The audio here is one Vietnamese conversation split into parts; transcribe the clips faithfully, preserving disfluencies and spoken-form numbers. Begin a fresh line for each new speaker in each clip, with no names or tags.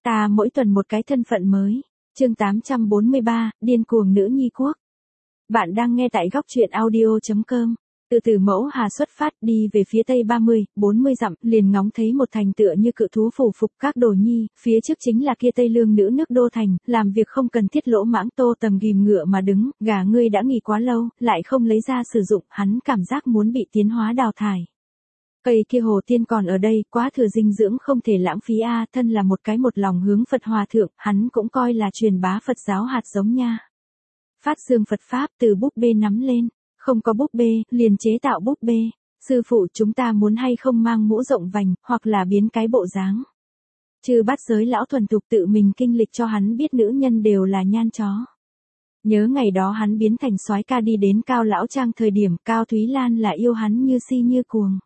Ta mỗi tuần một cái thân phận mới. Chương tám trăm bốn mươi ba, điên cuồng nữ nhi quốc. Bạn đang nghe tại góc truyện audio chấm com. Từ Từ Mẫu Hà xuất phát đi về phía tây ba mươi, bốn mươi dặm, liền ngóng thấy một thành tựa như cự thú phủ phục các đồ nhi, phía trước chính là kia Tây Lương nữ nước đô thành, làm việc không cần thiết lỗ mãng. Tô Tầm ghìm ngựa mà đứng, gà ngươi đã nghỉ quá lâu, lại không lấy ra sử dụng, hắn cảm giác muốn bị tiến hóa đào thải. Cây kia hồ tiên còn ở đây, quá thừa dinh dưỡng không thể lãng phí a, thân là một cái một lòng hướng Phật hòa thượng, hắn cũng coi là truyền bá Phật giáo hạt giống nha. Phát dương Phật pháp từ búp bê nắm lên, không có búp bê, liền chế tạo búp bê. Sư phụ, chúng ta muốn hay không mang mũ rộng vành, hoặc là biến cái bộ dáng. Chư Bát Giới lão thuần thục tự mình kinh lịch cho hắn biết nữ nhân đều là nhan chó. Nhớ ngày đó hắn biến thành soái ca đi đến Cao lão trang thời điểm, Cao Thúy Lan là yêu hắn như si như cuồng.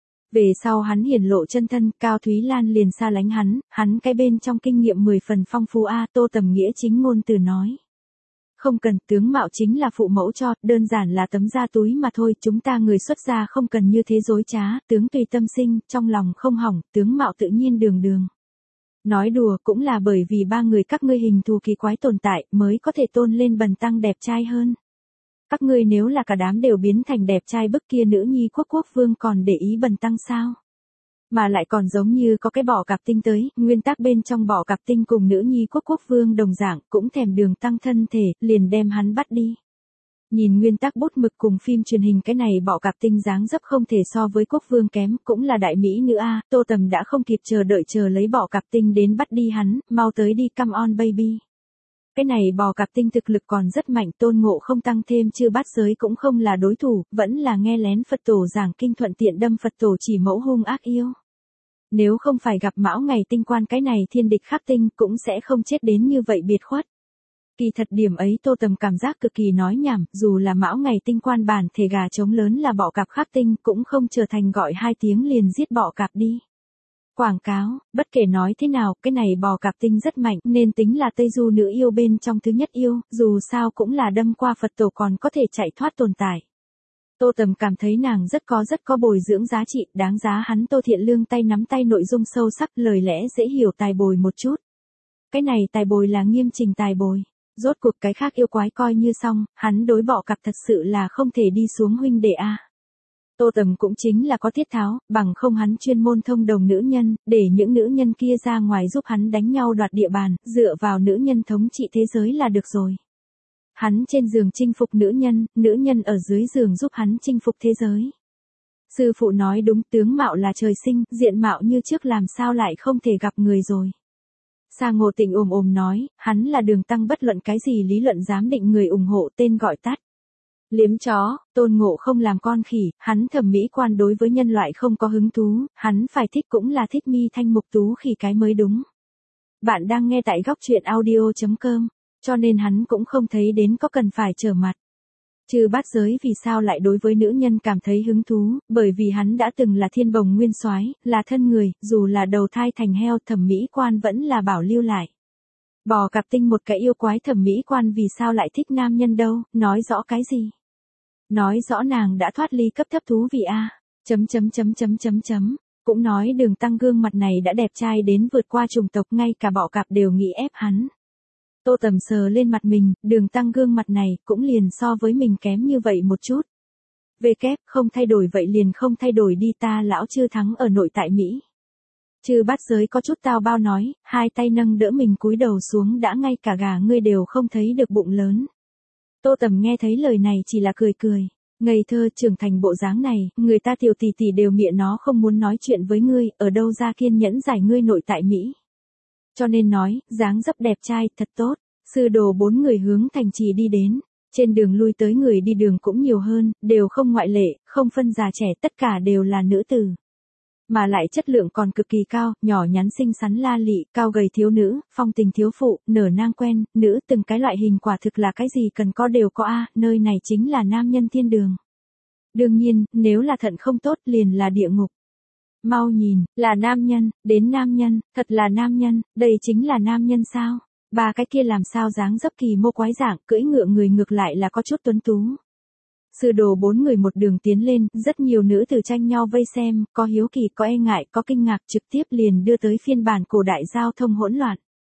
Về sau hắn hiển lộ chân thân, Cao Thúy Lan liền xa lánh hắn, hắn cái bên trong kinh nghiệm mười phần phong phú a. Tô Tầm nghĩa chính ngôn từ nói. Không cần, tướng mạo chính là phụ mẫu cho, đơn giản là tấm da túi mà thôi, chúng ta người xuất gia không cần như thế dối trá, tướng tùy tâm sinh, trong lòng không hỏng, tướng mạo tự nhiên đường đường. Nói đùa cũng là bởi vì ba người các ngươi hình thù kỳ quái tồn tại, mới có thể tôn lên bần tăng đẹp trai hơn. Các ngươi nếu là cả đám đều biến thành đẹp trai bức kia nữ nhi quốc quốc vương còn để ý bần tăng sao? Mà lại còn giống như có cái bọ cạp tinh tới, nguyên tắc bên trong bọ cạp tinh cùng nữ nhi quốc quốc vương đồng dạng, cũng thèm đường tăng thân thể, liền đem hắn bắt đi. Nhìn nguyên tắc bút mực cùng phim truyền hình, cái này bọ cạp tinh dáng dấp không thể so với quốc vương kém, cũng là đại mỹ nữ a. Tô Tầm đã không kịp chờ đợi chờ lấy bọ cạp tinh đến bắt đi hắn, mau tới đi, come on baby. Cái này bò cạp tinh thực lực còn rất mạnh, Tôn Ngộ không tăng thêm Chư Bát Giới cũng không là đối thủ, vẫn là nghe lén Phật tổ giảng kinh thuận tiện đâm Phật tổ chỉ mẫu hung ác yêu. Nếu không phải gặp Mão Ngày Tinh Quan cái này thiên địch khắc tinh cũng sẽ không chết đến như vậy biệt khuất. Kỳ thật điểm ấy Tô Tầm cảm giác cực kỳ nói nhảm, dù là Mão Ngày Tinh Quan bản thể gà trống lớn là bọ cạp khắc tinh cũng không trở thành gọi hai tiếng liền giết bọ cạp đi. Quảng cáo, bất kể nói thế nào, cái này bò cạp tinh rất mạnh nên tính là Tây Du nữ yêu bên trong thứ nhất yêu, dù sao cũng là đâm qua Phật tổ còn có thể chạy thoát tồn tại. Tô Tầm cảm thấy nàng rất có rất có bồi dưỡng giá trị, đáng giá hắn Tô Thiện Lương tay nắm tay nội dung sâu sắc, lời lẽ dễ hiểu tài bồi một chút. Cái này tài bồi là nghiêm trình tài bồi, rốt cuộc cái khác yêu quái coi như xong, hắn đối bọ cạp thật sự là không thể đi xuống huynh đệ a. Tô Tầm cũng chính là có thiết tháo, bằng không hắn chuyên môn thông đồng nữ nhân, để những nữ nhân kia ra ngoài giúp hắn đánh nhau đoạt địa bàn, dựa vào nữ nhân thống trị thế giới là được rồi. Hắn trên giường chinh phục nữ nhân, nữ nhân ở dưới giường giúp hắn chinh phục thế giới. Sư phụ nói đúng, tướng mạo là trời sinh, diện mạo như trước làm sao lại không thể gặp người rồi. Sa Ngộ Tịnh ồm ồm nói, hắn là đường tăng, bất luận cái gì lý luận giám định người ủng hộ, tên gọi tắt. Liếm chó. Tôn Ngộ không làm con khỉ, hắn thẩm mỹ quan đối với nhân loại không có hứng thú, hắn phải thích cũng là thích mi thanh mục tú khỉ cái mới đúng. Bạn đang nghe tại góc truyện audio chấm com, cho nên hắn cũng không thấy đến có cần phải trở mặt. Chư Bát Giới vì sao lại đối với nữ nhân cảm thấy hứng thú, bởi vì hắn đã từng là thiên bồng nguyên soái, là thân người, dù là đầu thai thành heo thẩm mỹ quan vẫn là bảo lưu lại. Bò cạp tinh một cái yêu quái thẩm mỹ quan vì sao lại thích nam nhân đâu, nói rõ cái gì? Nói rõ nàng đã thoát ly cấp thấp thú vị a. Chấm chấm chấm chấm chấm chấm. Cũng nói đường tăng gương mặt này đã đẹp trai đến vượt qua chủng tộc, ngay cả bọ cạp đều nghĩ ép hắn. Tô Tầm sờ lên mặt mình, đường tăng gương mặt này cũng liền so với mình kém như vậy một chút. Về kép, không thay đổi vậy liền không thay đổi đi, ta lão chưa thắng ở nội tại Mỹ. Chư Bát Giới có chút tao bao nói, hai tay nâng đỡ mình cúi đầu xuống, đã ngay cả gà ngươi đều không thấy được bụng lớn. Tô Tầm nghe thấy lời này chỉ là cười cười, ngây thơ trưởng thành bộ dáng này, người ta tiểu tỷ tỷ đều miệng nó không muốn nói chuyện với ngươi, ở đâu ra kiên nhẫn giải ngươi nội tại Mỹ. Cho nên nói, dáng dấp đẹp trai, thật tốt. Sư đồ bốn người hướng thành trì đi đến, trên đường lui tới người đi đường cũng nhiều hơn, đều không ngoại lệ, không phân già trẻ, tất cả đều là nữ tử. Mà lại chất lượng còn cực kỳ cao, nhỏ nhắn xinh xắn la lị, cao gầy thiếu nữ, phong tình thiếu phụ, nở nang quen, nữ, từng cái loại hình quả thực là cái gì cần có đều có a, nơi này chính là nam nhân thiên đường. Đương nhiên, nếu là thận không tốt liền là địa ngục. Mau nhìn, là nam nhân, đến nam nhân, thật là nam nhân, đây chính là nam nhân sao? Ba cái kia làm sao dáng dấp kỳ mô quái dạng, cưỡi ngựa người ngược lại là có chút tuấn tú. Sư đồ bốn người một đường tiến lên, rất nhiều nữ tử tranh nhau vây xem, có hiếu kỳ, có e ngại, có kinh ngạc, trực tiếp liền đưa tới phiên bản cổ đại giao thông hỗn loạn.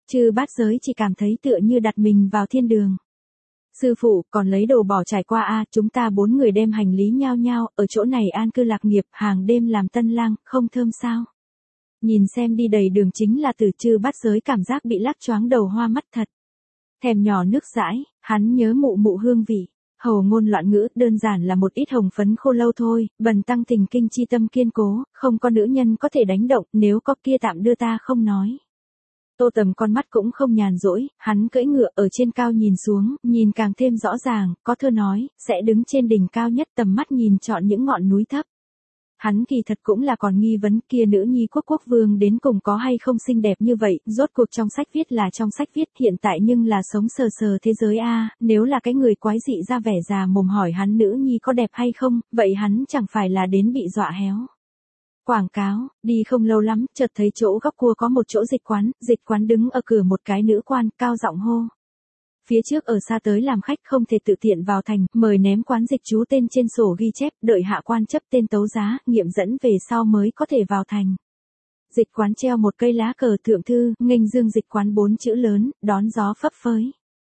Chư bát giới chỉ cảm thấy tựa như đặt mình vào thiên đường. Sư phụ, còn lấy đồ bỏ trải qua a, chúng ta bốn người đem hành lý nhao nhao, ở chỗ này an cư lạc nghiệp, hàng đêm làm tân lang, không thơm sao? Nhìn xem đi đầy đường chính là từ Chư bát giới cảm giác bị lắc choáng đầu hoa mắt thật. Thèm nhỏ nước dãi, hắn nhớ mụ mụ hương vị. Hầu ngôn loạn ngữ, đơn giản là một ít hồng phấn khô lâu thôi, bần tăng tình kinh chi tâm kiên cố, không có nữ nhân có thể đánh động, nếu có kia tạm đưa ta không nói. Tô Tầm con mắt cũng không nhàn rỗi, hắn cưỡi ngựa ở trên cao nhìn xuống, nhìn càng thêm rõ ràng, có thơ nói, sẽ đứng trên đỉnh cao nhất tầm mắt nhìn chọn những ngọn núi thấp. Hắn kỳ thật cũng là còn nghi vấn kia nữ nhi quốc quốc vương đến cùng có hay không xinh đẹp như vậy, rốt cuộc trong sách viết là trong sách viết hiện tại nhưng là sống sờ sờ thế giới a, nếu là cái người quái dị ra vẻ già mồm hỏi hắn nữ nhi có đẹp hay không, vậy hắn chẳng phải là đến bị dọa héo. Quảng cáo, đi không lâu lắm, chợt thấy chỗ góc cua có một chỗ dịch quán, dịch quán đứng ở cửa một cái nữ quan, cao giọng hô. Phía trước ở xa tới làm khách không thể tự tiện vào thành, mời ném quán dịch chú tên trên sổ ghi chép, đợi hạ quan chấp tên tấu giá, nghiệm dẫn về sau mới có thể vào thành. Dịch quán treo một cây lá cờ thượng thư, nghênh dương dịch quán bốn chữ lớn, đón gió phấp phới.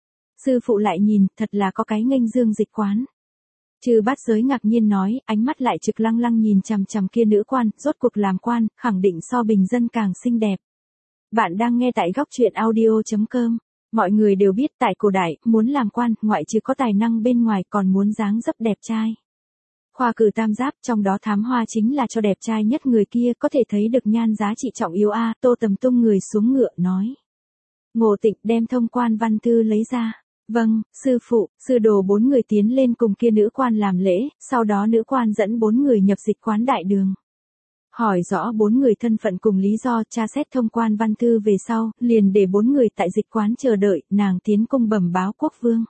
Sư phụ lại nhìn, thật là có cái nghênh dương dịch quán. Chư bát giới ngạc nhiên nói, ánh mắt lại trực lăng lăng nhìn chằm chằm kia nữ quan, rốt cuộc làm quan, khẳng định so bình dân càng xinh đẹp. Bạn đang nghe tại góc truyện audio chấm com. Mọi người đều biết tại cổ đại, muốn làm quan, ngoại trừ có tài năng bên ngoài còn muốn dáng dấp đẹp trai. Khoa cử tam giáp, trong đó thám hoa chính là cho đẹp trai nhất người kia có thể thấy được nhan giá trị trọng yếu a. Tô Tầm tung người xuống ngựa nói. Ngộ Tịnh đem thông quan văn thư lấy ra. Vâng, sư phụ, sư đồ bốn người tiến lên cùng kia nữ quan làm lễ, sau đó nữ quan dẫn bốn người nhập dịch quán đại đường. Hỏi rõ bốn người thân phận cùng lý do, tra xét thông quan văn thư về sau, liền để bốn người tại dịch quán chờ đợi, nàng tiến cung bẩm báo quốc vương.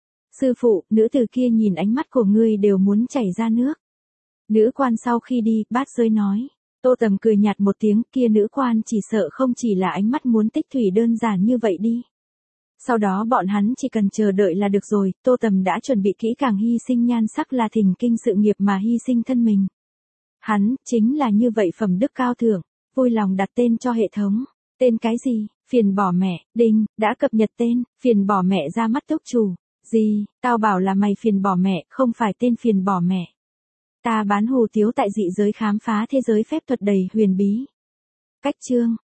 Sư phụ, nữ tử kia nhìn ánh mắt của ngươi đều muốn chảy ra nước. Nữ quan sau khi đi, bát giới nói. Tô Tầm cười nhạt một tiếng, kia nữ quan chỉ sợ không chỉ là ánh mắt muốn tích thủy đơn giản như vậy đi. Sau đó bọn hắn chỉ cần chờ đợi là được rồi, Tô Tầm đã chuẩn bị kỹ càng hy sinh nhan sắc là thỉnh kinh sự nghiệp mà hy sinh thân mình. Hắn, chính là như vậy phẩm đức cao thượng, vui lòng đặt tên cho hệ thống. Tên cái gì? Phiền bỏ mẹ, đinh, đã cập nhật tên, phiền bỏ mẹ ra mắt túc chủ. Gì, tao bảo là mày phiền bỏ mẹ, không phải tên phiền bỏ mẹ. Ta bán hù tiếu tại dị giới khám phá thế giới phép thuật đầy huyền bí. Cách chương.